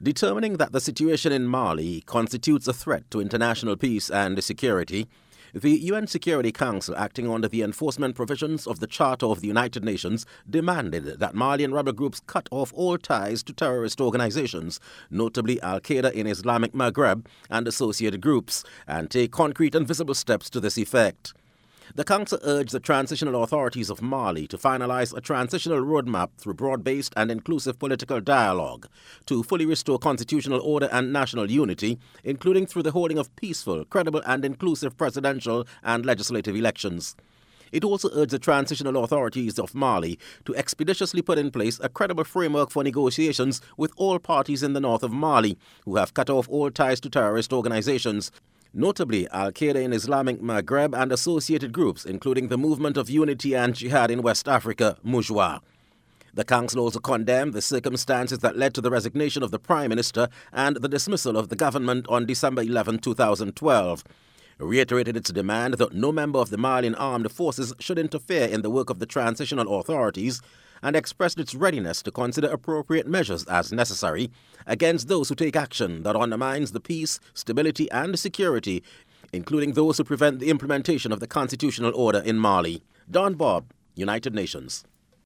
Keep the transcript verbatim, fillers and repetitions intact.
Determining that the situation in Mali constitutes a threat to international peace and security, the U N Security Council, acting under the enforcement provisions of the Charter of the United Nations, demanded that Malian rebel groups cut off all ties to terrorist organizations, notably Al-Qaeda in Islamic Maghreb and associated groups, and take concrete and visible steps to this effect. The Council urged the transitional authorities of Mali to finalize a transitional roadmap through broad-based and inclusive political dialogue to fully restore constitutional order and national unity, including through the holding of peaceful, credible and inclusive presidential and legislative elections. It also urged the transitional authorities of Mali to expeditiously put in place a credible framework for negotiations with all parties in the north of Mali who have cut off all ties to terrorist organizations, notably Al-Qaeda in Islamic Maghreb and associated groups, including the Movement of Unity and Jihad in West Africa, Mujwa. The Council also condemned the circumstances that led to the resignation of the Prime Minister and the dismissal of the government on December eleventh, two thousand twelve. It reiterated its demand that no member of the Malian armed forces should interfere in the work of the transitional authorities, and expressed its readiness to consider appropriate measures as necessary against those who take action that undermines the peace, stability and security, including those who prevent the implementation of the constitutional order in Mali. Don Bob, United Nations.